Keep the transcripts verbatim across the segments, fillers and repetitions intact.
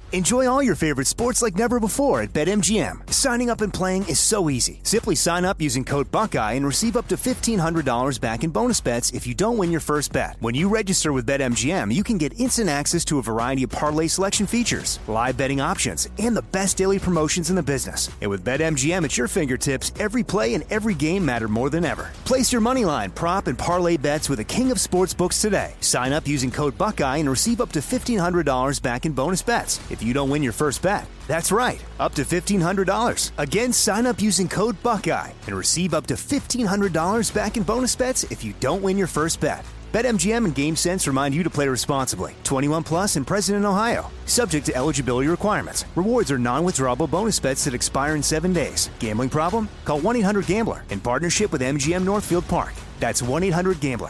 Enjoy all your favorite sports like never before at BetMGM. Signing up and playing is so easy. Simply sign up using code Buckeye and receive up to fifteen hundred dollars back in bonus bets if you don't win your first bet. When you register with BetMGM, you can get instant access to a variety of parlay selection features, live betting options, and the best daily promotions in the business. And with BetMGM at your fingertips, every play and every game matter more than ever. Place your moneyline, prop, and parlay bets with the king of sportsbooks today. Sign up using code Buckeye and receive up to fifteen hundred dollars back in bonus bets if you don't win your first bet. That's right, up to fifteen hundred dollars. Again, sign up using code Buckeye and receive up to fifteen hundred dollars back in bonus bets if you don't win your first bet. BetMGM and GameSense remind you to play responsibly. twenty-one plus and present in Ohio. Subject to eligibility requirements. Rewards are non-withdrawable bonus bets that expire in seven days. Gambling problem? Call one eight hundred gambler in partnership with M G M Northfield Park. That's one eight hundred gambler.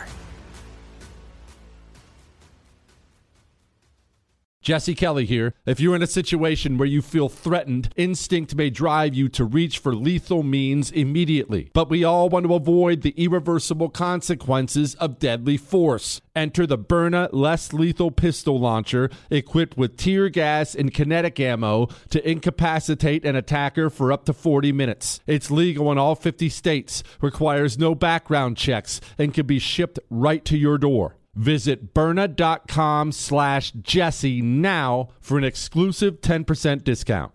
Jesse Kelly here. If you're in a situation where you feel threatened, instinct may drive you to reach for lethal means immediately. But we all want to avoid the irreversible consequences of deadly force. Enter the Byrna Less Lethal Pistol Launcher, equipped with tear gas and kinetic ammo to incapacitate an attacker for up to forty minutes. It's legal in all fifty states, requires no background checks, and can be shipped right to your door. Visit Byrna.com slash Jesse now for an exclusive ten percent discount.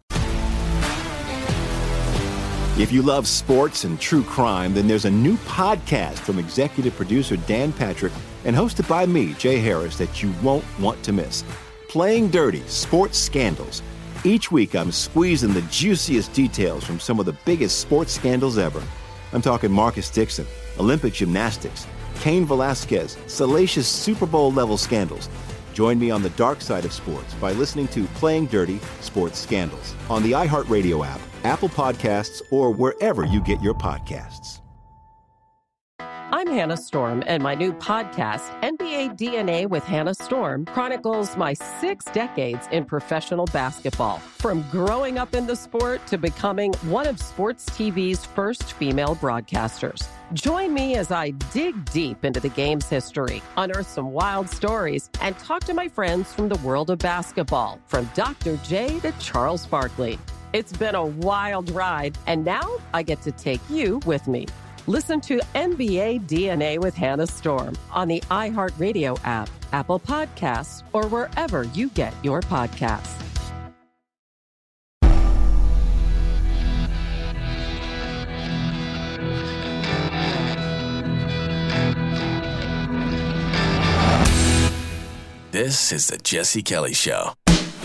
If you love sports and true crime, then there's a new podcast from executive producer Dan Patrick and hosted by me, Jay Harris, that you won't want to miss. Playing Dirty: Sports Scandals. Each week, I'm squeezing the juiciest details from some of the biggest sports scandals ever. I'm talking Marcus Dixon, Olympic gymnastics, Cain Velasquez, salacious Super Bowl-level scandals. Join me on the dark side of sports by listening to Playing Dirty: Sports Scandals on the iHeartRadio app, Apple Podcasts, or wherever you get your podcasts. I'm Hannah Storm, and my new podcast, N B A D N A with Hannah Storm, chronicles my six decades in professional basketball. From growing up in the sport to becoming one of sports T V's first female broadcasters. Join me as I dig deep into the game's history, unearth some wild stories, and talk to my friends from the world of basketball, from Doctor J to Charles Barkley. It's been a wild ride, and now I get to take you with me. Listen to N B A D N A with Hannah Storm on the iHeartRadio app, Apple Podcasts, or wherever you get your podcasts. This is the Jesse Kelly Show.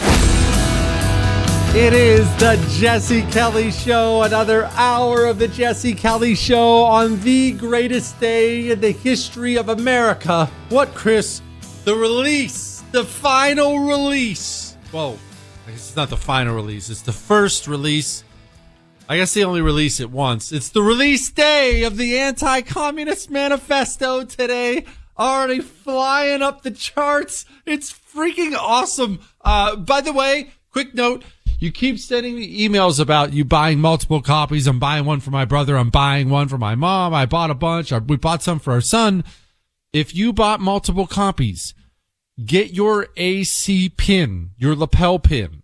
It is the Jesse Kelly Show, another hour of the Jesse Kelly Show on the greatest day in the history of America. What, Chris? The release, the final release. Whoa, I guess it's not the final release. It's the first release. I guess they only release it once. It's the release day of the Anti-Communist Manifesto today. Already flying up the charts. It's freaking awesome. Uh, by the way, quick note. You keep sending me emails about you buying multiple copies. I'm buying one for my brother. I'm buying one for my mom. I bought a bunch. We bought some for our son. If you bought multiple copies, get your A C pin, your lapel pin.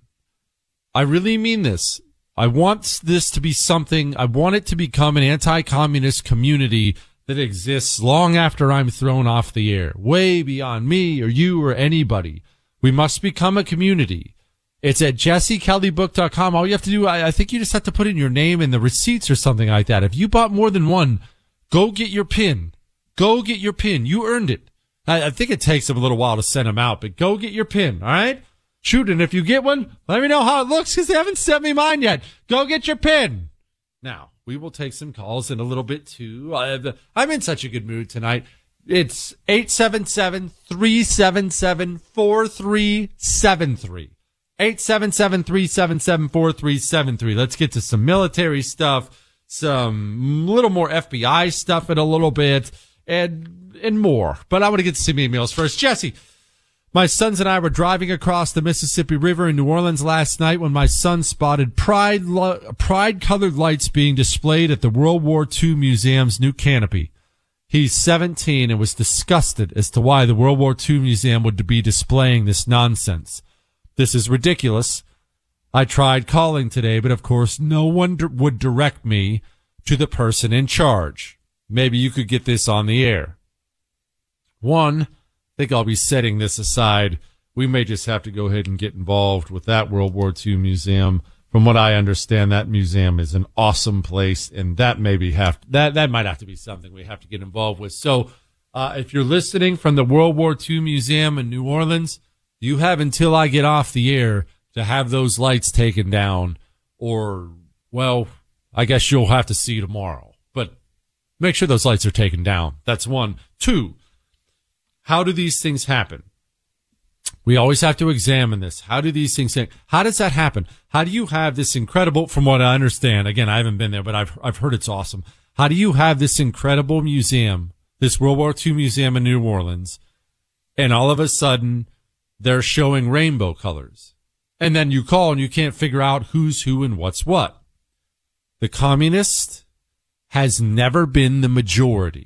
I really mean this. I want this to be something. I want it to become an anti-communist community that exists long after I'm thrown off the air, way beyond me or you or anybody. We must become a community. It's at jesse kelly book dot com. All you have to do, I, I think you just have to put in your name and the receipts or something like that. If you bought more than one, go get your pin. Go get your pin. You earned it. I, I think it takes them a little while to send them out, but go get your pin, all right? Shoot, and if you get one, let me know how it looks because they haven't sent me mine yet. Go get your pin. Now, we will take some calls in a little bit, too. Uh, I'm in such a good mood tonight. It's eight seven seven, three seven seven, four three seven three. eight seven seven, three seven seven, four three seven three. Let's get to some military stuff, some little more F B I stuff in a little bit, and and more. But I want to get to some emails first. Jesse, my sons and I were driving across the Mississippi River in New Orleans last night when my son spotted pride lo- pride-colored lights being displayed at the World War Two Museum's new canopy. He's seventeen and was disgusted as to why the World War Two Museum would be displaying this nonsense. This is ridiculous. I tried calling today, but of course no one d- would direct me to the person in charge. Maybe you could get this on the air. One, I think I'll be setting this aside. We may just have to go ahead and get involved with that World War Two museum. From what I understand, that museum is an awesome place, and that maybe have that that might have to be something we have to get involved with. So, uh, if you're listening from the World War Two Museum in New Orleans, you have until I get off the air to have those lights taken down, or, well, I guess you'll have to see tomorrow. But make sure those lights are taken down. That's one. Two, how do these things happen? We always have to examine this. How do these things happen? How does that happen? How do you have this incredible, from what I understand, again, I haven't been there, but I've I've heard it's awesome. How do you have this incredible museum, this World War Two museum in New Orleans, and all of a sudden they're showing rainbow colors? And then you call and you can't figure out who's who and what's what. The communist has never been the majority.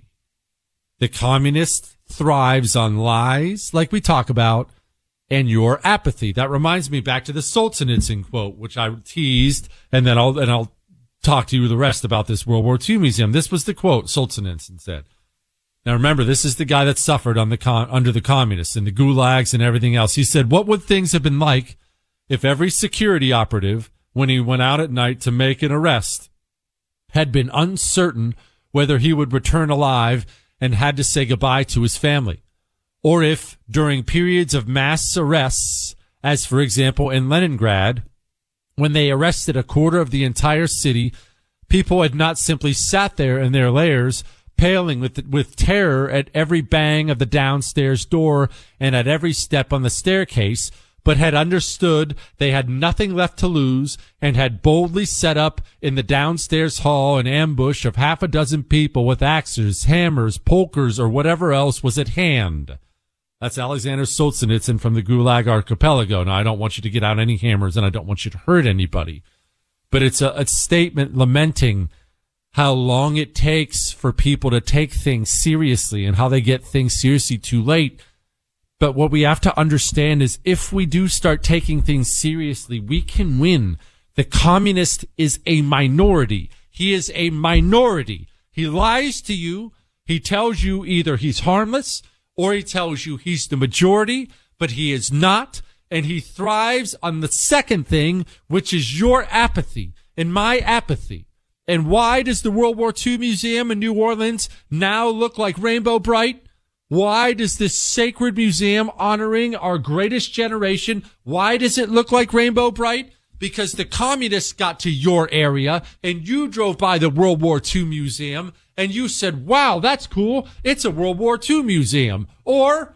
The communist thrives on lies, like we talk about, and your apathy. That reminds me back to the Solzhenitsyn quote, which I teased, and then I'll and I'll talk to you the rest about this World War Two museum. This was the quote Solzhenitsyn said. Now remember, this is the guy that suffered on the con- under the communists and the gulags and everything else. He said, "What would things have been like if every security operative, when he went out at night to make an arrest, had been uncertain whether he would return alive and had to say goodbye to his family? Or if, during periods of mass arrests, as for example in Leningrad, when they arrested a quarter of the entire city, people had not simply sat there in their lairs, paling with with terror at every bang of the downstairs door and at every step on the staircase, but had understood they had nothing left to lose and had boldly set up in the downstairs hall an ambush of half a dozen people with axes, hammers, pokers, or whatever else was at hand." That's Alexander Solzhenitsyn from the Gulag Archipelago. Now, I don't want you to get out any hammers, and I don't want you to hurt anybody. But it's a, a statement lamenting how long it takes for people to take things seriously and how they get things seriously too late. But what we have to understand is if we do start taking things seriously, we can win. The communist is a minority. He is a minority. He lies to you. He tells you either he's harmless or he tells you he's the majority, but he is not. And he thrives on the second thing, which is your apathy and my apathy. And why does the World War Two Museum in New Orleans now look like Rainbow Bright? Why does this sacred museum honoring our greatest generation, why does it look like Rainbow Bright? Because the communists got to your area and you drove by the World War Two museum and you said, wow, that's cool. It's a World War Two museum. Or,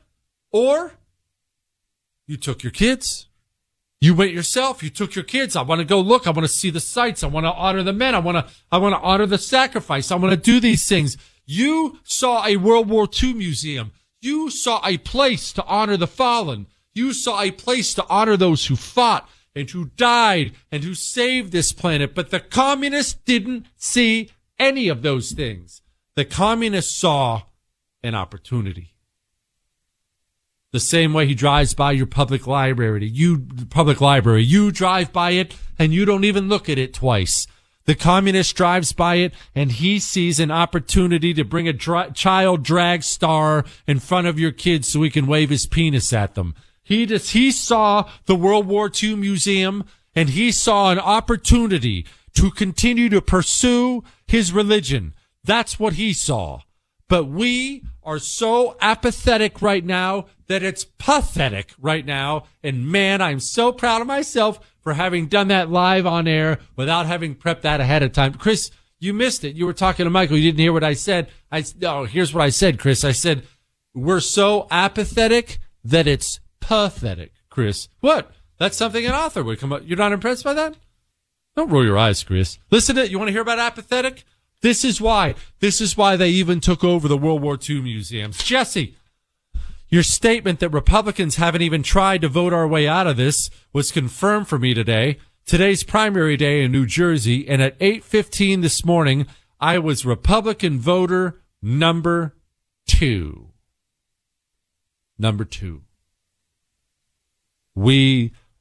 or you took your kids. You went yourself. You took your kids. I want to go look. I want to see the sights. I want to honor the men. I want to, I want to honor the sacrifice. I want to do these things. You saw a World War Two museum. You saw a place to honor the fallen. You saw a place to honor those who fought and who died and who saved this planet. But the communists didn't see any of those things. The communists saw an opportunity. The same way he drives by your public library, you public library, you drive by it and you don't even look at it twice. The communist drives by it and he sees an opportunity to bring a dra- child drag star in front of your kids so he can wave his penis at them. He just, he saw the World War Two museum and he saw an opportunity to continue to pursue his religion. That's what he saw. But we are so apathetic right now that it's pathetic right now. And man, I'm so proud of myself for having done that live on air without having prepped that ahead of time. Chris, you missed it. You were talking to Michael. You didn't hear what I said. I, oh, here's what I said, Chris. I said, we're so apathetic that it's pathetic, Chris. What? That's something an author would come up. You're not impressed by that? Don't roll your eyes, Chris. Listen to it. You want to hear about apathetic? This is why. This is why they even took over the World War Two museums. Jesse, your statement that Republicans haven't even tried to vote our way out of this was confirmed for me today. Today's primary day in New Jersey, and at eight fifteen this morning, I was Republican voter number two. Number two. We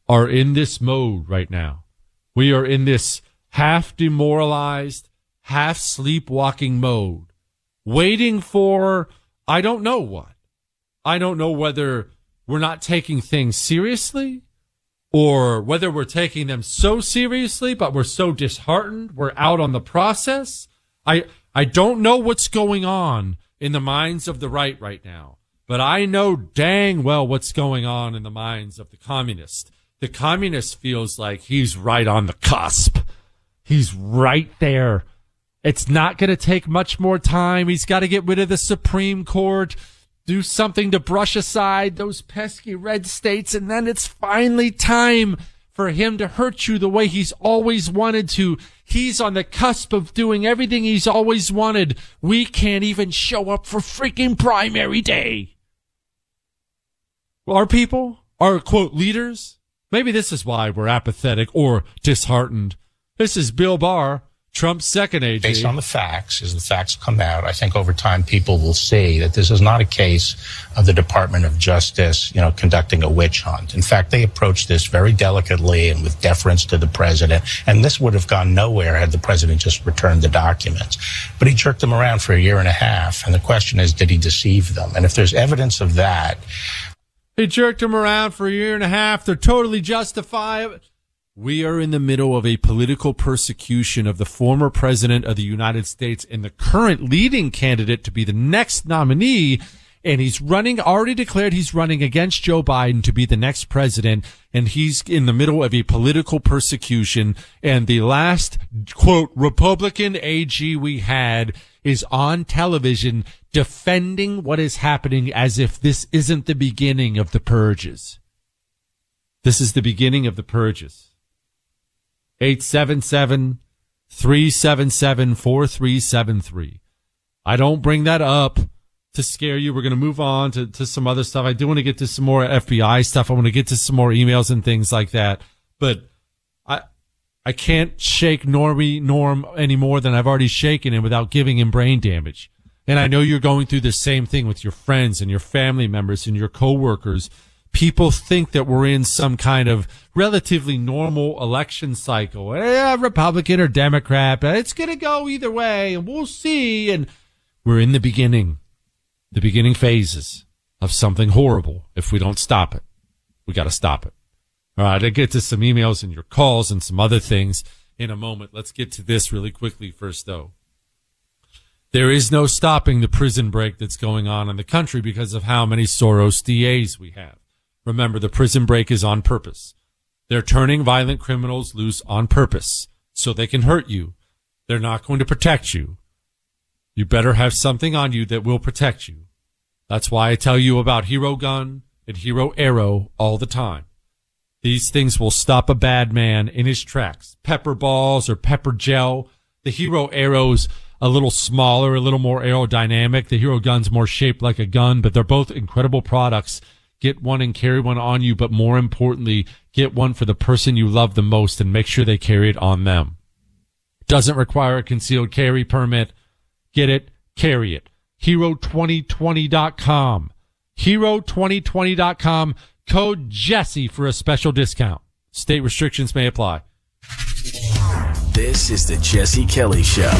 are in this mode right now. We are in this half demoralized, half sleepwalking mode, waiting for, I don't know what. I don't know whether we're not taking things seriously or whether we're taking them so seriously, but we're so disheartened, we're out on the process. I, I don't know what's going on in the minds of the right right now, but I know dang well what's going on in the minds of the communist. The communist feels like he's right on the cusp. He's right there. It's not going to take much more time. He's got to get rid of the Supreme Court, do something to brush aside those pesky red states, and then it's finally time for him to hurt you the way he's always wanted to. He's on the cusp of doing everything he's always wanted. We can't even show up for freaking primary day. Our people, our, quote, leaders, maybe this is why we're apathetic or disheartened. This is Bill Barr, Trump's second agent. Based on the facts, as the facts come out, I think over time people will see that this is not a case of the Department of Justice, you know, conducting a witch hunt. In fact, they approached this very delicately and with deference to the president, and this would have gone nowhere had the president just returned the documents. But he jerked them around for a year and a half, and the question is, did he deceive them? And if there's evidence of that... He jerked them around for a year and a half. They're totally justified. We are in the middle of a political persecution of the former president of the United States and the current leading candidate to be the next nominee. And he's running, already declared he's running against Joe Biden to be the next president. And he's in the middle of a political persecution. And the last, quote, Republican A G we had is on television defending what is happening as if this isn't the beginning of the purges. This is the beginning of the purges. eight seven seven, three seven seven, four three seven three. I don't bring that up to scare you. We're going to move on to, to some other stuff. I do want to get to some more F B I stuff. I want to get to some more emails and things like that. But I I can't shake Normie Norm any more than I've already shaken him without giving him brain damage. And I know you're going through the same thing with your friends and your family members and your coworkers. People think that we're in some kind of relatively normal election cycle. Eh, Republican or Democrat, but it's going to go either way, and we'll see. And we're in the beginning, the beginning phases of something horrible if we don't stop it. We got to stop it. All right, I'll get to some emails and your calls and some other things in a moment. Let's get to this really quickly first, though. There is no stopping the prison break that's going on in the country because of how many Soros D As we have. Remember, the prison break is on purpose. They're turning violent criminals loose on purpose so they can hurt you. They're not going to protect you. You better have something on you that will protect you. That's why I tell you about Hero Gun and Hero Arrow all the time. These things will stop a bad man in his tracks. Pepper balls or pepper gel. The Hero Arrow's a little smaller, a little more aerodynamic. The Hero Gun's more shaped like a gun, but they're both incredible products. Get one and carry one on you, but more importantly, get one for the person you love the most and make sure they carry it on them. Doesn't require a concealed carry permit. Get it, carry it. hero twenty twenty dot com. hero twenty twenty dot com. Code Jesse for a special discount. State restrictions may apply. This is the Jesse Kelly Show.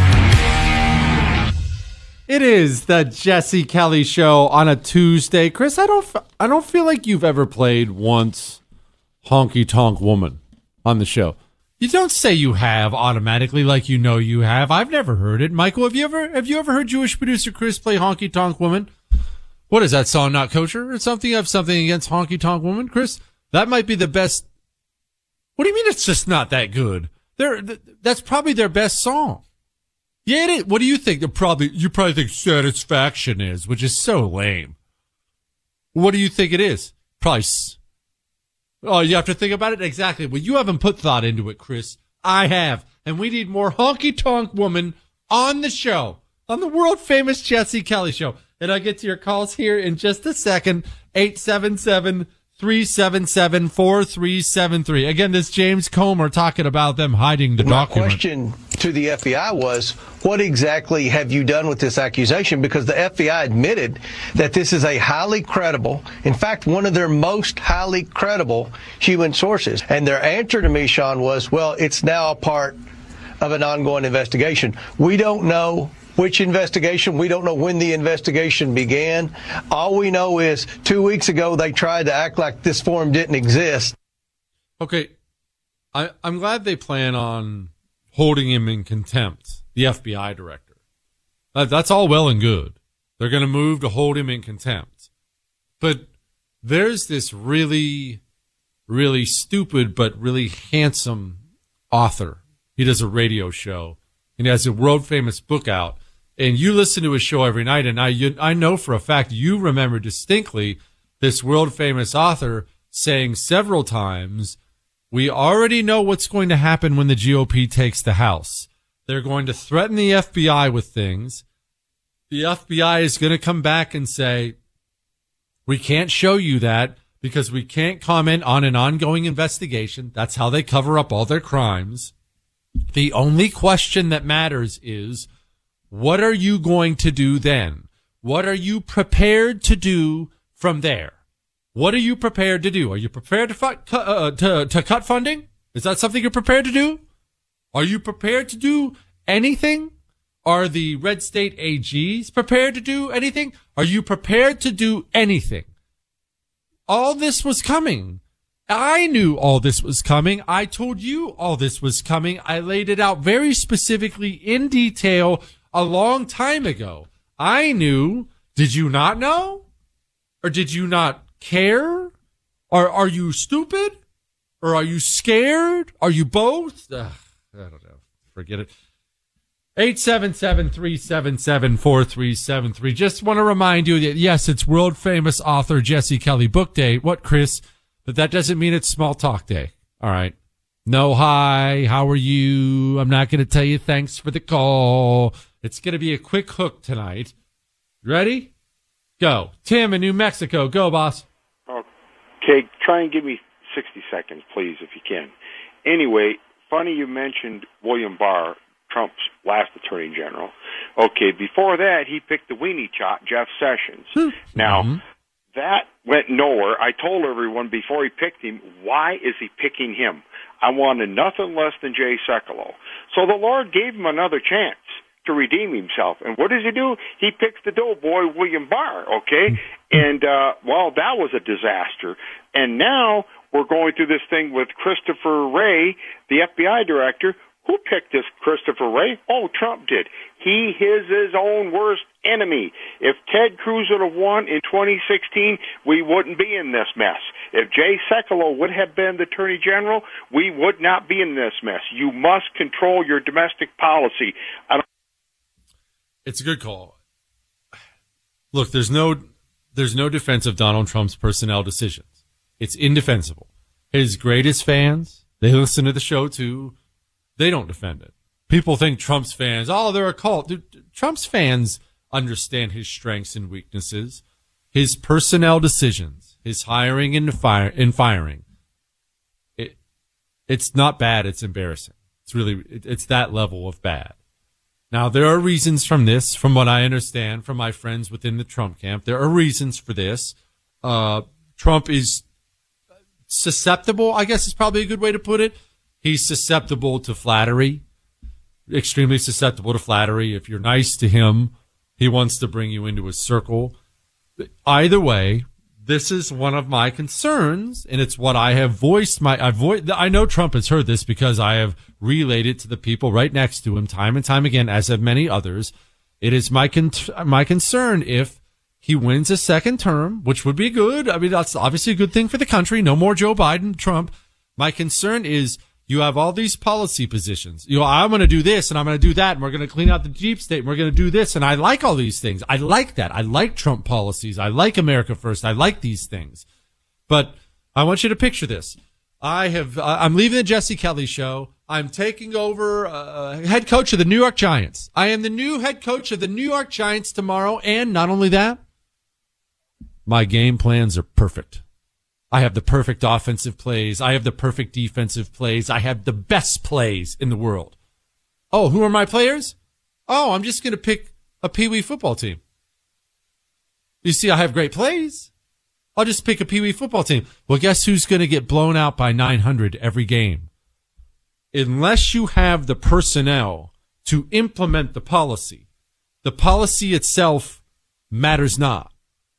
It is the Jesse Kelly Show on a Tuesday. Chris, I don't I don't feel like you've ever played once Honky Tonk Woman on the show. You don't say you have automatically like you know you have. I've never heard it. Michael, have you ever have you ever heard Jewish producer Chris play Honky Tonk Woman? What is that song, not kosher or something? You have something against Honky Tonk Woman, Chris? That might be the best. What do you mean it's just not that good? They're, that's probably their best song. Yeah, it is. What do you think? They're probably you probably think Satisfaction is, which is so lame. What do you think it is? Probably. Oh, you have to think about it? Exactly. Well, you haven't put thought into it, Chris. I have. And we need more Honky Tonk Woman on the show, on the world-famous Jesse Kelly Show. And I'll get to your calls here in just a second. eight seven seven, three seven seven, four three seven three. Again, this James Comer talking about them hiding the My document. question to the F B I was, what exactly have you done with this accusation? Because the F B I admitted that this is a highly credible, in fact, one of their most highly credible human sources. And their answer to me, Sean, was, well, it's now a part of an ongoing investigation. We don't know which investigation. We don't know when the investigation began. All we know is two weeks ago they tried to act like this form didn't exist. Okay, I, I'm glad they plan on holding him in contempt, the F B I director. That, that's all well and good. They're going to move to hold him in contempt. But there's this really, really stupid but really handsome author. He does a radio show, and he has a world-famous book out. And you listen to his show every night, and I you, I know for a fact you remember distinctly this world-famous author saying several times, we already know what's going to happen when the G O P takes the House. They're going to threaten the F B I with things. The F B I is going to come back and say, we can't show you that because we can't comment on an ongoing investigation. That's how they cover up all their crimes. The only question that matters is, what are you going to do then? What are you prepared to do from there? What are you prepared to do? Are you prepared to, fu- uh, to, to cut funding? Is that something you're prepared to do? Are you prepared to do anything? Are the red state A Gs prepared to do anything? Are you prepared to do anything? All this was coming. I knew all this was coming. I told you all this was coming. I laid it out very specifically in detail a long time ago. I knew. Did you not know? Or did you not care? Or are you stupid? Or are you scared? Are you both? Ugh, I don't know. Forget it. eight seven seven, three seven seven, four three seven three. Just want to remind you that, yes, it's world famous author Jesse Kelly book day. What, Chris? But that doesn't mean it's small talk day. All right. No, hi. How are you? I'm not going to tell you thanks for the call. It's going to be a quick hook tonight. Ready? Go. Tim in New Mexico. Go, boss. Okay. Try and give me sixty seconds, please, if you can. Anyway, funny you mentioned William Barr, Trump's last attorney general. Okay, before that, he picked the weenie chop, Jeff Sessions. Now, mm-hmm. that went nowhere. I told everyone before he picked him, why is he picking him? I wanted nothing less than Jay Sekulow. So the Lord gave him another chance to redeem himself. And what does he do? He picks the doughboy William Barr, okay? And, uh, well, that was a disaster. And now we're going through this thing with Christopher Wray, the F B I director. Who picked this Christopher Wray? Oh, Trump did. He is his own worst enemy. If Ted Cruz would have won in twenty sixteen, we wouldn't be in this mess. If Jay Sekulow would have been the Attorney General, we would not be in this mess. You must control your domestic policy. I don't It's a good call. Look, there's no there's no defense of Donald Trump's personnel decisions. It's indefensible. His greatest fans, they listen to the show too. They don't defend it. People think Trump's fans, oh, they're a cult. Dude, Trump's fans understand his strengths and weaknesses, his personnel decisions, his hiring and, fire, and firing. It, it's not bad. It's embarrassing. It's really, it, it's that level of bad. Now, there are reasons from this, from what I understand from my friends within the Trump camp. There are reasons for this. Uh, Trump is susceptible, I guess is probably a good way to put it. He's susceptible to flattery, extremely susceptible to flattery. If you're nice to him, he wants to bring you into his circle. Either way, this is one of my concerns, and it's what I have voiced. My I, vo- I know Trump has heard this because I have relayed it to the people right next to him time and time again, as have many others. It is my con- my concern if he wins a second term, which would be good. I mean, that's obviously a good thing for the country. No more Joe Biden, Trump. My concern is you have all these policy positions. You know, I'm going to do this and I'm going to do that, and we're going to clean out the deep state, and we're going to do this. And I like all these things. I like that. I like Trump policies. I like America First. I like these things. But I want you to picture this. I have, uh, I'm leaving the Jesse Kelly show. I'm taking over, uh, head coach of the New York Giants. I am the new head coach of the New York Giants tomorrow. And not only that, my game plans are perfect. I have the perfect offensive plays. I have the perfect defensive plays. I have the best plays in the world. Oh, who are my players? Oh, I'm just going to pick a Pee Wee football team. You see, I have great plays. I'll just pick a Pee Wee football team. Well, guess who's going to get blown out by nine hundred every game? Unless you have the personnel to implement the policy, the policy itself matters not.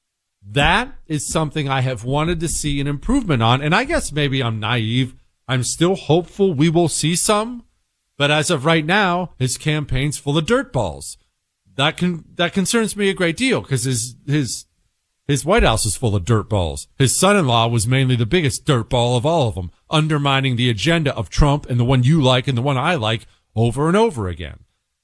That is something I have wanted to see an improvement on. And I guess maybe I'm naive. I'm still hopeful we will see some. But as of right now, his campaign's full of dirt balls. That can, that concerns me a great deal because his, his, his White House is full of dirt balls. His son-in-law was mainly the biggest dirt ball of all of them, undermining the agenda of Trump and the one you like and the one I like over and over again.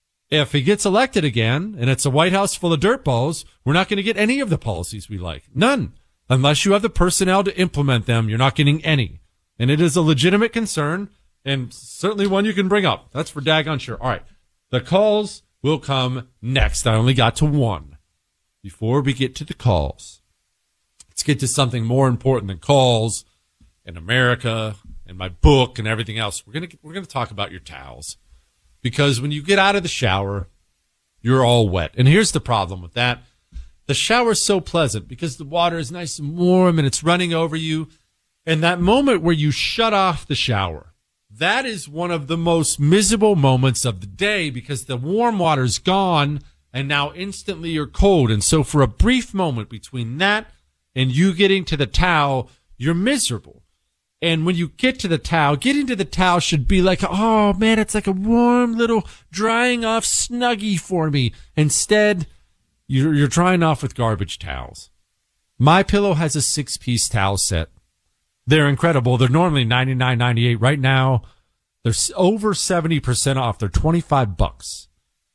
If he gets elected again and it's a White House full of dirt balls, we're not going to get any of the policies we like. None. Unless you have the personnel to implement them, you're not getting any. And it is a legitimate concern and certainly one you can bring up. That's for daggone sure. All right. The calls will come next. I only got to one. Before we get to the calls, let's get to something more important than calls and America and my book and everything else. We're going to, we're going to talk about your towels. Because when you get out of the shower, you're all wet. And here's the problem with that. The shower's so pleasant because the water is nice and warm and it's running over you. And that moment where you shut off the shower, that is one of the most miserable moments of the day because the warm water's gone and now instantly you're cold. And so for a brief moment between that and you getting to the towel, you're miserable. And when you get to the towel, getting to the towel should be like, oh, man, it's like a warm little drying off Snuggie for me. Instead, you're, you're drying off with garbage towels. MyPillow has a six-piece towel set. They're incredible. They're normally ninety-nine ninety-eight. Right now, they're over seventy percent off. They're twenty-five bucks.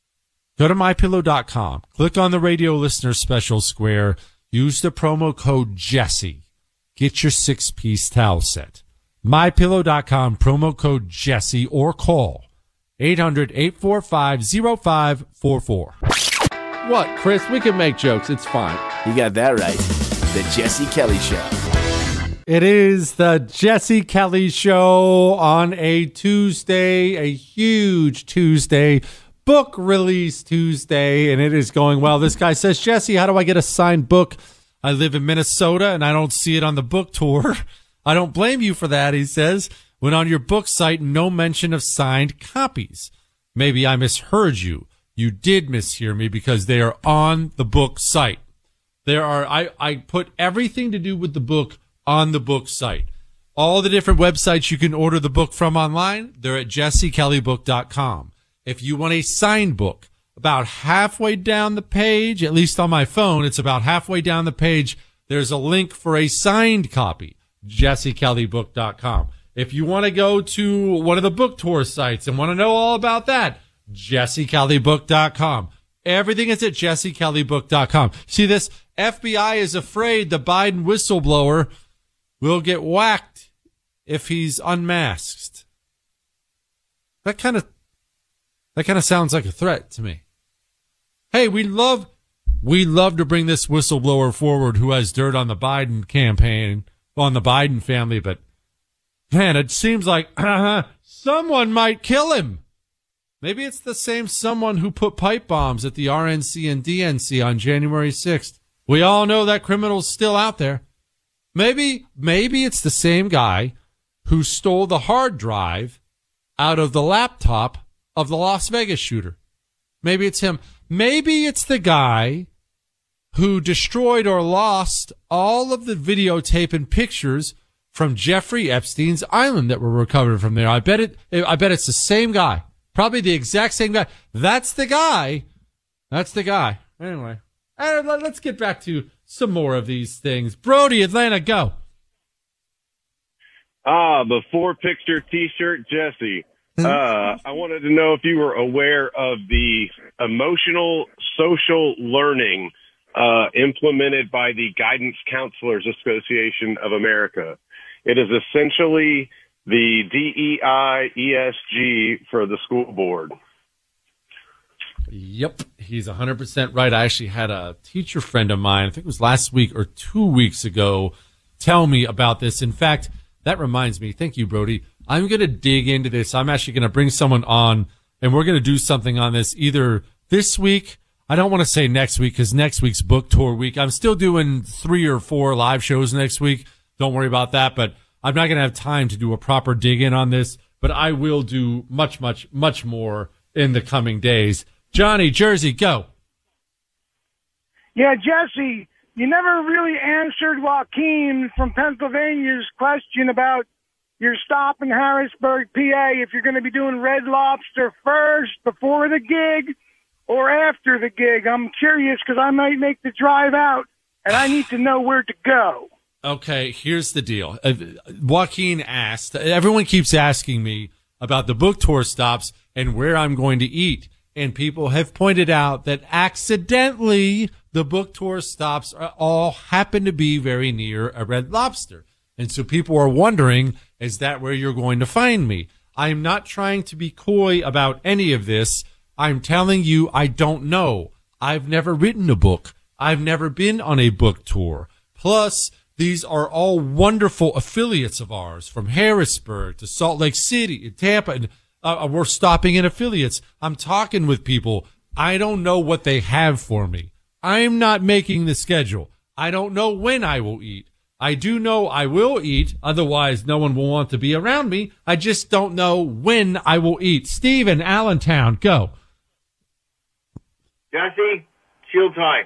Go to my pillow dot com. Click on the radio listener special square. Use the promo code Jesse. Get your six-piece towel set. my pillow dot com, promo code Jesse, or call eight hundred, eight four five, oh five four four. What, Chris? We can make jokes. It's fine. You got that right. The Jesse Kelly Show. It is the Jesse Kelly Show on a Tuesday, a huge Tuesday, book release Tuesday, and it is going well. This guy says, Jesse, how do I get a signed book? I live in Minnesota, and I don't see it on the book tour. I don't blame you for that, he says. When on your book site, no mention of signed copies. Maybe I misheard you. You did mishear me because they are on the book site. There are, I, I put everything to do with the book on the book site. All the different websites you can order the book from online, they're at jesse kelly book dot com. If you want a signed book, about halfway down the page, at least on my phone, it's about halfway down the page, there's a link for a signed copy, jesse kelly book dot com. If you want to go to one of the book tour sites and want to know all about that, jesse kelly book dot com. Everything is at jesse kelly book dot com. See this? F B I is afraid the Biden whistleblower will get whacked if he's unmasked. That kind of, that kind of sounds like a threat to me. Hey, we love, we love to bring this whistleblower forward who has dirt on the Biden campaign, on the Biden family, but man, it seems like uh, someone might kill him. Maybe it's the same someone who put pipe bombs at the R N C and D N C on January sixth. We all know that criminal's still out there. Maybe, maybe it's the same guy who stole the hard drive out of the laptop of the Las Vegas shooter. Maybe it's him. Maybe it's the guy who destroyed or lost all of the videotape and pictures from Jeffrey Epstein's island that were recovered from there. I bet it, I bet it's the same guy. Probably the exact same guy. That's the guy. That's the guy. Anyway, let's get back to some more of these things. Brody, Atlanta, go. Ah, the four picture T-shirt, Jesse. Uh, I wanted to know if you were aware of the emotional social learning uh, implemented by the Guidance Counselors Association of America. It is essentially the D E I E S G for the school board. Yep, he's one hundred percent right. I actually had a teacher friend of mine, I think it was last week or two weeks ago, tell me about this. In fact, that reminds me, thank you, Brody. I'm going to dig into this. I'm actually going to bring someone on and we're going to do something on this either this week. I don't want to say next week because next week's book tour week. I'm still doing three or four live shows next week. Don't worry about that, but I'm not going to have time to do a proper dig in on this, but I will do much, much, much more in the coming days. Johnny, Jersey, go. Yeah, Jesse, you never really answered Joaquin from Pennsylvania's question about your stop in Harrisburg, P A, if you're going to be doing Red Lobster first, before the gig, or after the gig. I'm curious because I might make the drive out, and I need to know where to go. Okay, here's the deal. Uh, Joaquin asked, everyone keeps asking me about the book tour stops and where I'm going to eat. And people have pointed out that accidentally the book tour stops are, all happen to be very near a Red Lobster. And so people are wondering, is that where you're going to find me? I'm not trying to be coy about any of this. I'm telling you, I don't know. I've never written a book. I've never been on a book tour. Plus, these are all wonderful affiliates of ours, from Harrisburg to Salt Lake City and Tampa. And uh, we're stopping in affiliates. I'm talking with people. I don't know what they have for me. I'm not making the schedule. I don't know when I will eat. I do know I will eat. Otherwise, no one will want to be around me. I just don't know when I will eat. Steve in Allentown, go. Jesse, shield tie.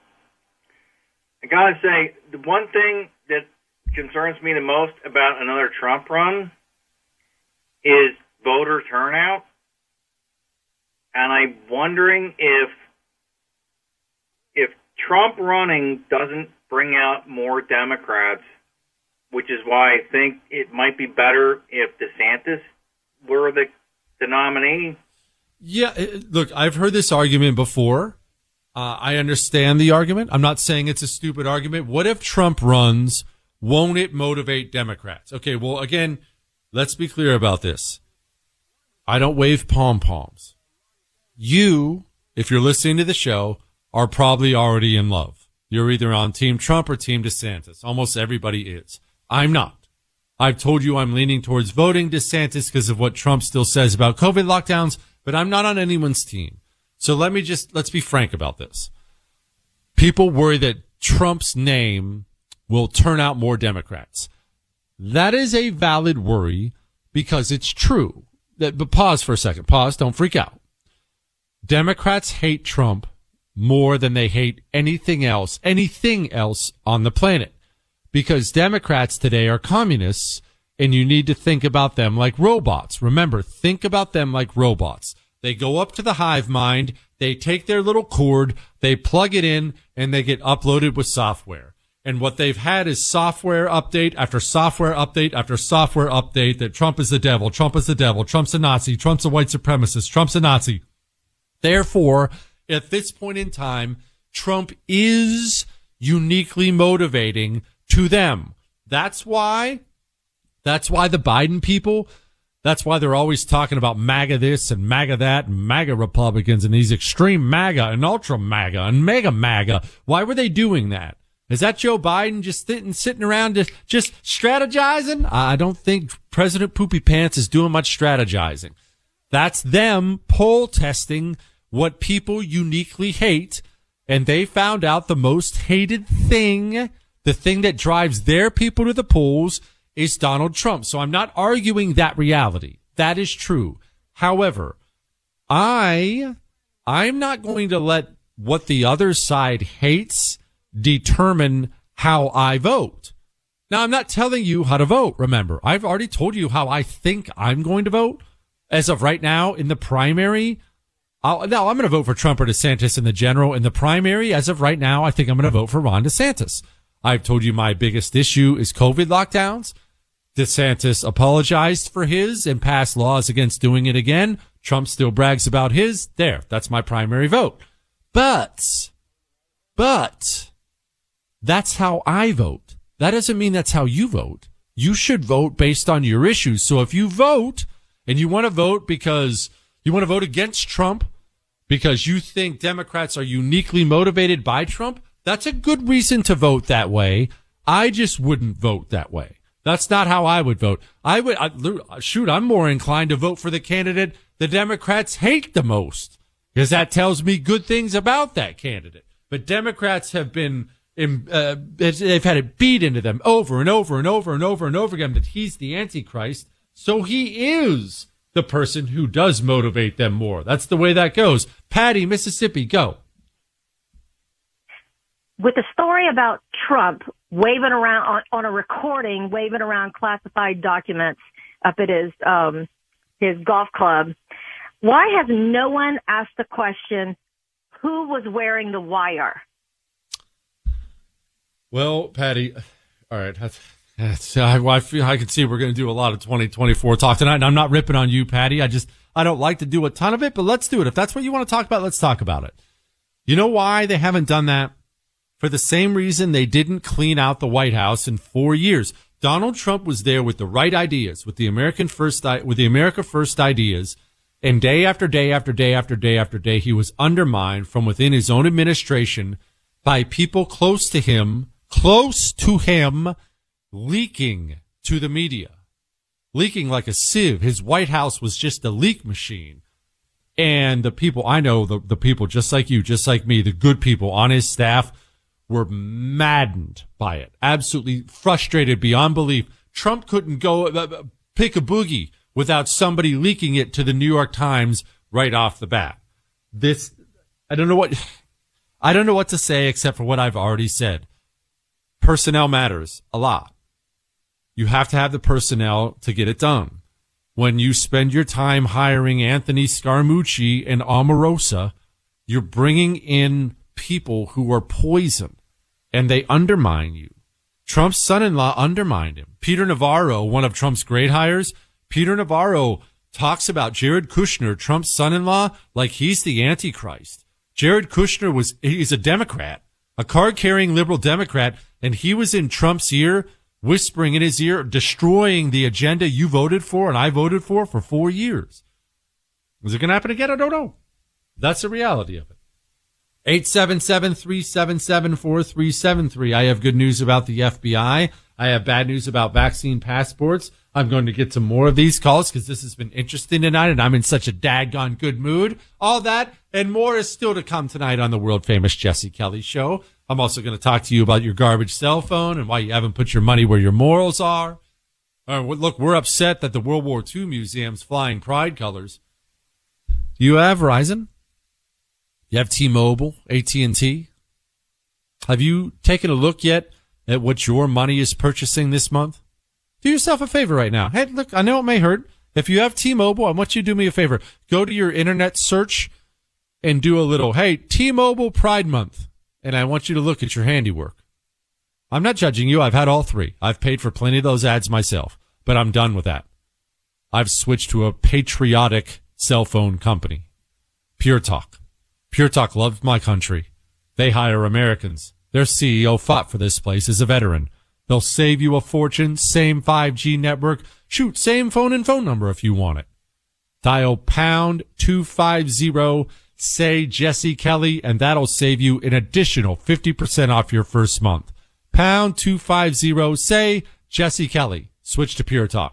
I gotta say, the one thing that concerns me the most about another Trump run is voter turnout. And I'm wondering if if Trump running doesn't bring out more Democrats, which is why I think it might be better if DeSantis were the, the nominee. Yeah, look, I've heard this argument before. Uh, I understand the argument. I'm not saying it's a stupid argument. What if Trump runs? Won't it motivate Democrats? Okay, well, again, let's be clear about this. I don't wave pom-poms. You, if you're listening to the show, are probably already in love. You're either on Team Trump or Team DeSantis. Almost everybody is. I'm not. I've told you I'm leaning towards voting DeSantis because of what Trump still says about COVID lockdowns, but I'm not on anyone's team. So let me just, let's be frank about this. People worry that Trump's name will turn out more Democrats. That is a valid worry because it's true. That, but pause for a second. Pause. Don't freak out. Democrats hate Trump more than they hate anything else, anything else on the planet. Because Democrats today are communists, and you need to think about them like robots. Remember, think about them like robots. They go up to the hive mind, they take their little cord, they plug it in, and they get uploaded with software. And what they've had is software update after software update after software update that Trump is the devil, Trump is the devil, Trump's a Nazi, Trump's a white supremacist, Trump's a Nazi. Therefore, at this point in time, Trump is uniquely motivating to them. That's why, that's why the Biden people, that's why they're always talking about MAGA this and MAGA that and MAGA Republicans and these extreme MAGA and ultra MAGA and mega MAGA. Why were they doing that? Is that Joe Biden just sitting, sitting around just, just strategizing? I don't think President Poopy Pants is doing much strategizing. That's them poll testing what people uniquely hate, and they found out the most hated thing, the thing that drives their people to the polls, is Donald Trump. So I'm not arguing that reality. That is true. However, I, I'm not going to let what the other side hates determine how I vote. Now, I'm not telling you how to vote. Remember, I've already told you how I think I'm going to vote. As of right now, in the primary, I'll, no, I'm going to vote for Trump or DeSantis in the general. In the primary, as of right now, I think I'm going to vote for Ron DeSantis. I've told you my biggest issue is COVID lockdowns. DeSantis apologized for his and passed laws against doing it again. Trump still brags about his. There, that's my primary vote. But, but, that's how I vote. That doesn't mean that's how you vote. You should vote based on your issues. So if you vote and you want to vote because you want to vote against Trump because you think Democrats are uniquely motivated by Trump, that's a good reason to vote that way. I just wouldn't vote that way. That's not how I would vote. I would, I, shoot, I'm more inclined to vote for the candidate the Democrats hate the most, because that tells me good things about that candidate. But Democrats have been, in, uh, they've had it beat into them over and over and over and over and over again that he's the Antichrist. So he is the person who does motivate them more. That's the way that goes. Patty, Mississippi, go. With the story about Trump waving around on, on a recording, waving around classified documents up at his um, his golf club, why has no one asked the question, who was wearing the wire? Well, Patty, all right. That's, that's, I, I, feel, I can see we're going to do a lot of twenty twenty-four talk tonight, and I'm not ripping on you, Patty. I just, I don't like to do a ton of it, but let's do it. If that's what you want to talk about, let's talk about it. You know why they haven't done that? For the same reason they didn't clean out the White House in four years. Donald Trump was there with the right ideas, with the American first, with the America First ideas, and day after day after day after day after day, he was undermined from within his own administration by people close to him, close to him, leaking to the media, leaking like a sieve. His White House was just a leak machine. And the people, I know the, the people just like you, just like me, the good people on his staff were maddened by it, absolutely frustrated beyond belief. Trump couldn't go uh, pick a boogie without somebody leaking it to the New York Times right off the bat. This, I don't know what, I don't know what to say except for what I've already said. Personnel matters a lot. You have to have the personnel to get it done. When you spend your time hiring Anthony Scaramucci and Omarosa, you're bringing in people who are poison, and they undermine you. Trump's son-in-law undermined him. Peter Navarro, one of Trump's great hires, Peter Navarro talks about Jared Kushner, Trump's son-in-law, like he's the Antichrist. Jared Kushner was, he's a Democrat, a card-carrying liberal Democrat, and he was in Trump's ear, whispering in his ear, destroying the agenda you voted for and I voted for for four years. Is it going to happen again? I don't know. That's the reality of it. eight seven seven, three seven seven, four three seven three. I have good news about the F B I. I have bad news about vaccine passports. I'm going to get to more of these calls because this has been interesting tonight, and I'm in such a daggone good mood. All that and more is still to come tonight on the world-famous Jesse Kelly Show. I'm also going to talk to you about your garbage cell phone and why you haven't put your money where your morals are. Uh, look, we're upset that the World War Two Museum's flying pride colors. Do you have Verizon? You have T-Mobile, A T and T? Have you taken a look yet at what your money is purchasing this month? Do yourself a favor right now. Hey, look, I know it may hurt. If you have T-Mobile, I want you to do me a favor. Go to your internet search and do a little, hey, T-Mobile Pride Month. And I want you to look at your handiwork. I'm not judging you. I've had all three. I've paid for plenty of those ads myself, but I'm done with that. I've switched to a patriotic cell phone company. Pure Talk. Pure Talk loves my country. They hire Americans. Their C E O fought for this place as a veteran. They'll save you a fortune. Same five G network. Shoot, same phone and phone number if you want it. Dial pound two five zero, say Jesse Kelly, and that'll save you an additional fifty percent off your first month. Pound two five zero, say Jesse Kelly. Switch to Pure Talk.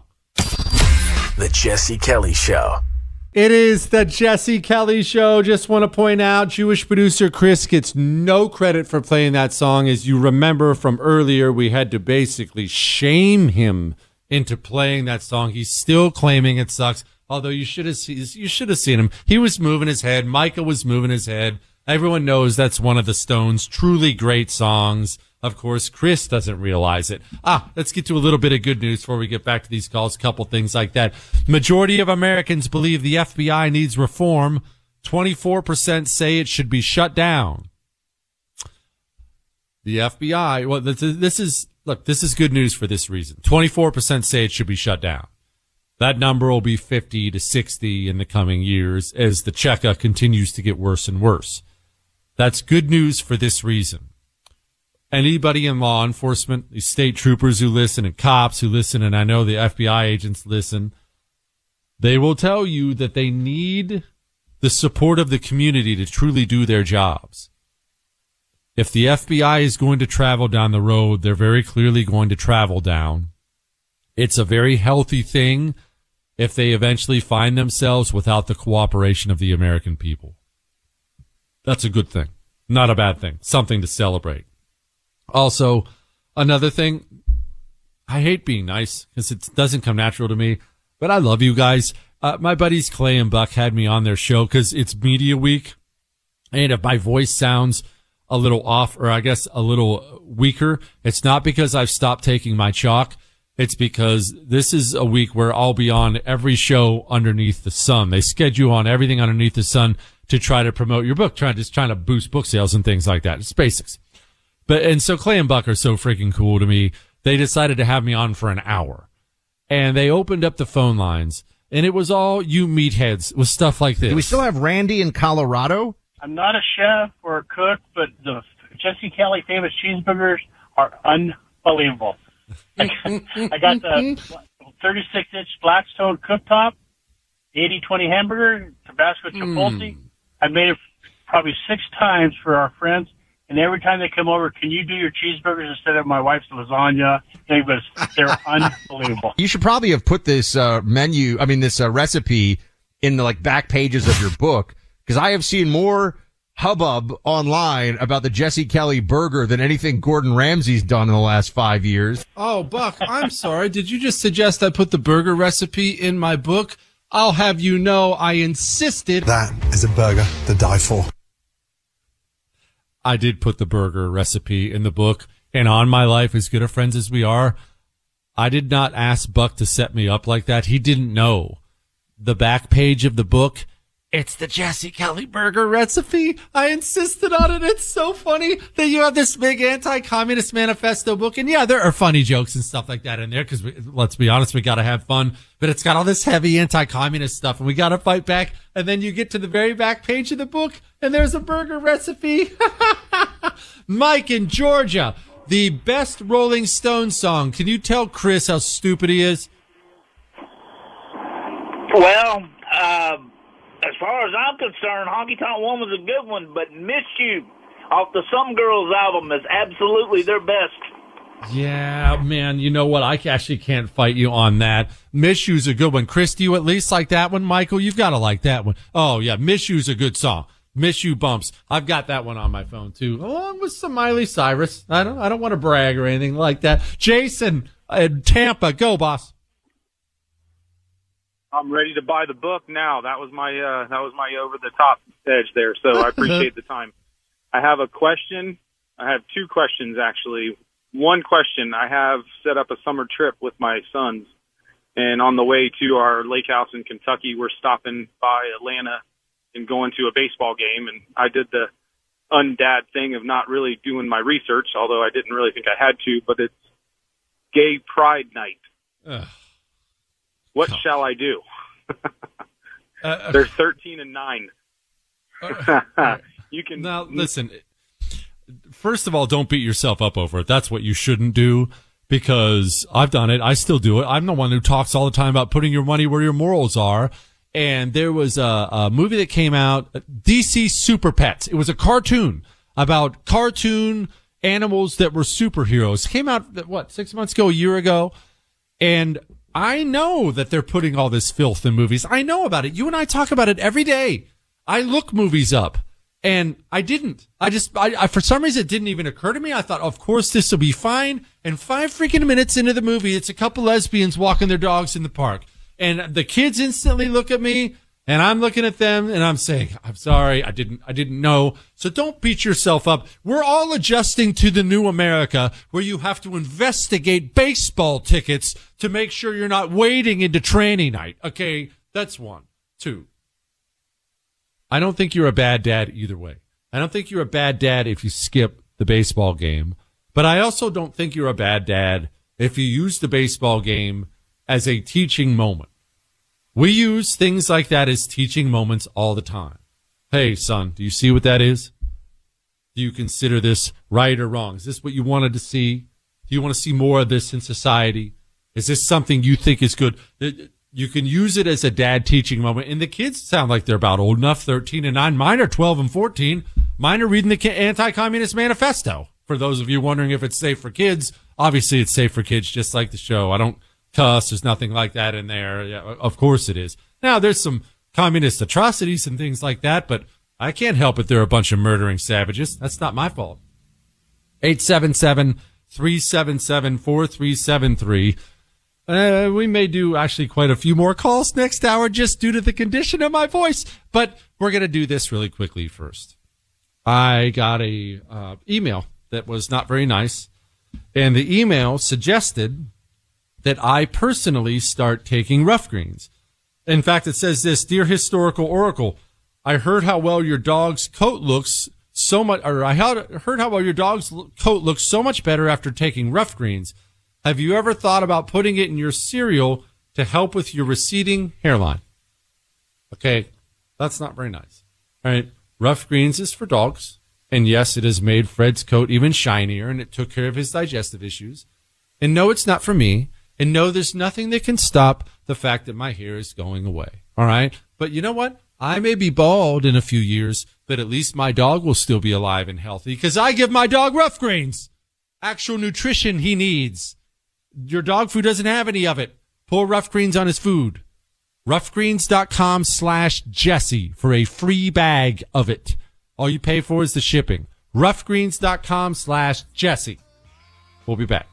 The Jesse Kelly Show. It is the Jesse Kelly Show. Just want to point out, Jewish producer Chris gets no credit for playing that song. As you remember from earlier, we had to basically shame him into playing that song. He's still claiming it sucks, although you should have seen, you should have seen him. He was moving his head. Micah was moving his head. Everyone knows that's one of the Stones' truly great songs. Of course, Chris doesn't realize it. Ah, let's get to a little bit of good news before we get back to these calls. A couple things like that. Majority of Americans believe the F B I needs reform. twenty-four percent say it should be shut down. The F B I, well, this is, this is, look, this is good news for this reason. twenty-four percent say it should be shut down. That number will be fifty to sixty in the coming years as the checkup continues to get worse and worse. That's good news for this reason. Anybody in law enforcement, these state troopers who listen and cops who listen, and I know the F B I agents listen, they will tell you that they need the support of the community to truly do their jobs. If the F B I is going to travel down the road, they're very clearly going to travel down. It's a very healthy thing, if they eventually find themselves without the cooperation of the American people. That's a good thing. Not a bad thing. Something to celebrate. Also, another thing, I hate being nice because it doesn't come natural to me, but I love you guys. Uh, my buddies Clay and Buck had me on their show because it's media week. And if my voice sounds a little off, or I guess a little weaker, it's not because I've stopped taking my chalk. It's because this is a week where I'll be on every show underneath the sun. They schedule on everything underneath the sun to try to promote your book, trying just trying to boost book sales and things like that. It's basics. But, and so Clay and Buck are so freaking cool to me. They decided to have me on for an hour, and they opened up the phone lines, and it was all you meatheads with stuff like this. Do we still have Randy in Colorado? I'm not a chef or a cook, but the Jesse Kelly famous cheeseburgers are unbelievable. I got the thirty-six inch Blackstone cooktop, eighty twenty hamburger, Tabasco Chipotle. Mm. I made it probably six times for our friends, and every time they come over, can you do your cheeseburgers instead of my wife's lasagna? It was, they're unbelievable. You should probably have put this uh, menu, I mean, this uh, recipe in the like back pages of your book, because I have seen more hubbub online about the Jesse Kelly burger than anything Gordon Ramsay's done in the last five years. Oh, Buck, I'm sorry. Did you just suggest I put the burger recipe in my book? I'll have you know I insisted. That is a burger to die for. I did put the burger recipe in the book, and on my life, as good of friends as we are, I did not ask Buck to set me up like that. He didn't know. The back page of the book, it's the Jesse Kelly burger recipe. I insisted on it. It's so funny that you have this big anti-communist manifesto book. And yeah, there are funny jokes and stuff like that in there because let's be honest, we got to have fun. But it's got all this heavy anti-communist stuff and we got to fight back. And then you get to the very back page of the book and there's a burger recipe. Mike in Georgia, the best Rolling Stones song. Can you tell Chris how stupid he is? Well, uh, as far as I'm concerned, Honky Tonk Woman's a good one, but Miss You off the Some Girls album is absolutely their best. Yeah, man, you know what? I actually can't fight you on that. Miss You's a good one. Chris, do you at least like that one? Michael, you've got to like that one. Oh, yeah, Miss You's a good song. Miss You bumps. I've got that one on my phone, too, along with some Miley Cyrus. I don't, I don't want to brag or anything like that. Jason in Tampa, go, boss. I'm ready to buy the book now. That was my uh, that was my over the top edge there. So I appreciate the time. I have a question. I have two questions actually. One question: I have set up a summer trip with my sons, and on the way to our lake house in Kentucky, we're stopping by Atlanta and going to a baseball game. And I did the undad thing of not really doing my research, although I didn't really think I had to. But it's Gay Pride Night. Ugh. What shall I do? uh, They're thirteen and nine. uh, you can now listen. First of all, don't beat yourself up over it. That's what you shouldn't do because I've done it. I still do it. I'm the one who talks all the time about putting your money where your morals are. And there was a, a movie that came out, D C Super Pets. It was a cartoon about cartoon animals that were superheroes. It came out what six months ago, a year ago, and I know that they're putting all this filth in movies. I know about it. You and I talk about it every day. I look movies up, and I didn't. I just, I, I for some reason, it didn't even occur to me. I thought, of course, this will be fine. And five freaking minutes into the movie, it's a couple lesbians walking their dogs in the park. And the kids instantly look at me, and I'm looking at them, and I'm saying, I'm sorry, I didn't, I didn't know. So don't beat yourself up. We're all adjusting to the new America where you have to investigate baseball tickets to make sure you're not wading into tranny night. Okay, that's one. Two. I don't think you're a bad dad either way. I don't think you're a bad dad if you skip the baseball game, but I also don't think you're a bad dad if you use the baseball game as a teaching moment. We use things like that as teaching moments all the time. Hey, son, do you see what that is? Do you consider this right or wrong? Is this what you wanted to see? Do you want to see more of this in society? Is this something you think is good? You can use it as a dad teaching moment. And the kids sound like they're about old enough, thirteen and nine. Mine are twelve and fourteen. Mine are reading the Anti-Communist Manifesto. For those of you wondering if it's safe for kids, obviously it's safe for kids, just like the show. I don't cuss. There's nothing like that in there. Yeah, of course it is. Now, there's some communist atrocities and things like that, but I can't help it. They're a bunch of murdering savages. That's not my fault. eight seven seven, three seven seven, four three seven three. Uh, we may do actually quite a few more calls next hour just due to the condition of my voice, but we're going to do this really quickly first. I got a uh, email that was not very nice, and the email suggested that I personally start taking Rough Greens. In fact, it says this: Dear Historical Oracle, I heard how well your dog's coat looks so much, or I heard how well your dog's coat looks so much better after taking Rough Greens. Have you ever thought about putting it in your cereal to help with your receding hairline? Okay, that's not very nice. All right, Rough Greens is for dogs, and yes, it has made Fred's coat even shinier, and it took care of his digestive issues. And no, it's not for me, and no, there's nothing that can stop the fact that my hair is going away. All right, but you know what? I may be bald in a few years, but at least my dog will still be alive and healthy because I give my dog Rough Greens, actual nutrition he needs. Your dog food doesn't have any of it. Pour Rough Greens on his food. roughgreens.com slash Jesse for a free bag of it. All you pay for is the shipping. roughgreens.com slash Jesse. We'll be back.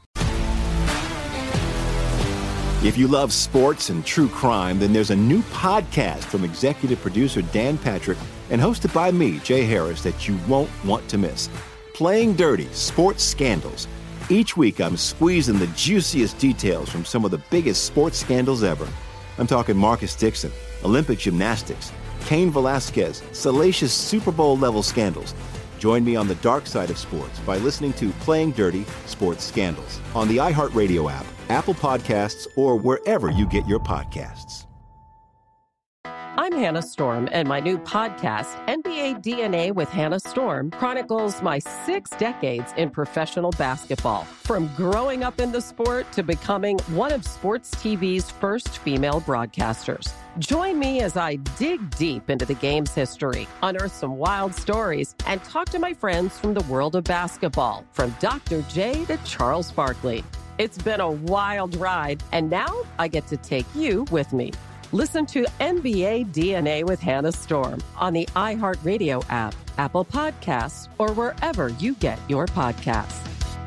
If you love sports and true crime, then there's a new podcast from executive producer Dan Patrick and hosted by me, Jay Harris, that you won't want to miss. Playing Dirty: Sports Scandals. Each week, I'm squeezing the juiciest details from some of the biggest sports scandals ever. I'm talking Marcus Dixon, Olympic gymnastics, Cain Velasquez, salacious Super Bowl-level scandals. Join me on the dark side of sports by listening to Playing Dirty: Sports Scandals on the iHeartRadio app, Apple Podcasts, or wherever you get your podcasts. I'm Hannah Storm, and my new podcast, N B A D N A with Hannah Storm, chronicles my six decades in professional basketball. From growing up in the sport to becoming one of sports T V's first female broadcasters. Join me as I dig deep into the game's history, unearth some wild stories, and talk to my friends from the world of basketball, from Doctor J to Charles Barkley. It's been a wild ride, and now I get to take you with me. Listen to N B A D N A with Hannah Storm on the iHeartRadio app, Apple Podcasts, or wherever you get your podcasts.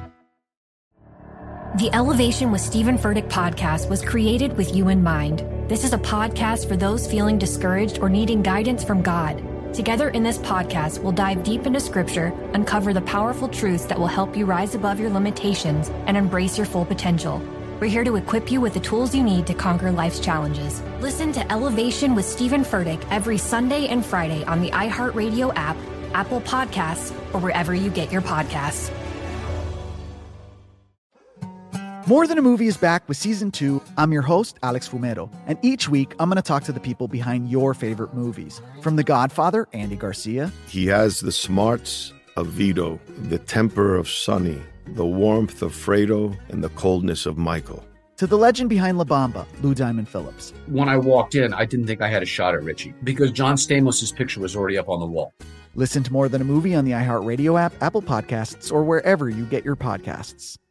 The Elevation with Stephen Furtick podcast was created with you in mind. This is a podcast for those feeling discouraged or needing guidance from God. Together in this podcast, we'll dive deep into Scripture, uncover the powerful truths that will help you rise above your limitations and embrace your full potential. We're here to equip you with the tools you need to conquer life's challenges. Listen to Elevation with Stephen Furtick every Sunday and Friday on the iHeartRadio app, Apple Podcasts, or wherever you get your podcasts. More Than a Movie is back with Season two. I'm your host, Alex Fumero, and each week I'm going to talk to the people behind your favorite movies. From The Godfather, Andy Garcia. He has the smarts of Vito, the temper of Sonny, the warmth of Fredo, and the coldness of Michael. To the legend behind La Bamba, Lou Diamond Phillips. When I walked in, I didn't think I had a shot at Richie because John Stamos' picture was already up on the wall. Listen to More Than a Movie on the iHeartRadio app, Apple Podcasts, or wherever you get your podcasts.